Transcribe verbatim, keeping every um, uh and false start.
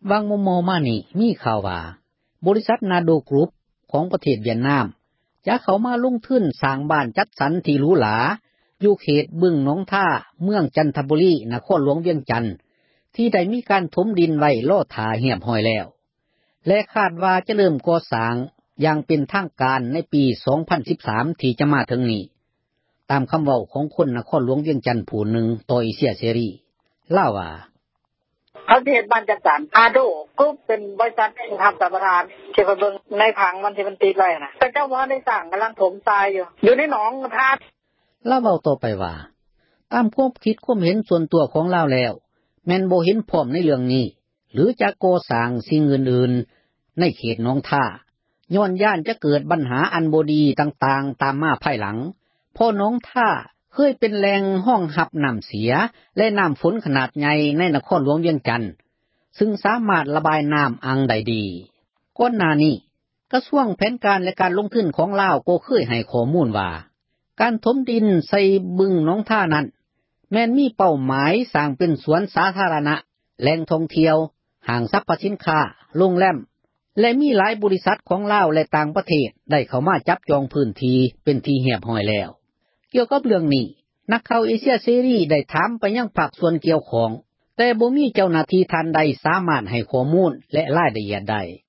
วังโมโมมานี่มีข่าวว่าบริษัทนาโดกรุ๊ปของประเทศเวียดนามจะเข้ามาลงทุนสร้างบ้านจัดสรรที่หรูหราอยู่เขตบึงหนองท่าเมืองจันทบุรีนครหลวงเวียงจันทน์ที่ได้มีการถมดินไว้รอท่าเรียบร้อยแล้วและคาดว่าจะเริ่มก่อสร้างอย่างเป็นทางการในปีสองพันสิบสามที่จะมาถึงนี้ตามคำเว้าของคนนครหลวงเวียงจันทน์ผู้หนึ่งต่อเอเชียเสรีเล่าว่าเขาเฮ็ดบ้านจัดสรรอาโดก็เป็นบริษัททำสัมปทานที่เบิ่งในผังมันที่มันติดไว้น่ะแต่เจ้าว่าได้สร้างกำลังถมทรายอยู่อยู่ในหนองทาดเล่าเว้าต่อไปว่าตามความคิดความเห็นส่วนตัวของเราแล้วแม่นบ่เห็นพร้อมในเรื่องนี้หรือจะก่อสร้างสิ่งอื่นๆในเขตหนองท่าย้อนย่านจะเกิดปัญหาอันบ่ดีต่างๆตามมาภายหลังเพราะหนองท่าเคยเป็นแหล่งห้องรับน้ำเสียและน้ำฝนขนาดใหญ่ในนครหลวงเวียงจันทน์ซึ่งสามารถระบายน้ำอังได้ดีก่อนหน้านี้กระทรวงแผนการและการลงทุนของลาวก็เคยให้ข้อมูลว่าการถมดินใส่บึงหนองท่านั้นแม้นมีเป้าหมายสร้างเป็นสวนสาธารณะแหล่งท่องเที่ยวห้างสรรพสินค้าโรงแรมและมีหลายบริษัทของลาวและต่างประเทศได้เข้ามาจับจองพื้นที่เป็นที่เรียบร้อยแล้วเกี่ยวกับเรื่องนี้นักข่าวเอเชียเสรีได้ถามไปยังภาคส่วนเกี่ยวข้องแต่บ่มีเจ้าหน้าที่ท่านใดสามารถให้ข้อมูลและรายละเอียดได้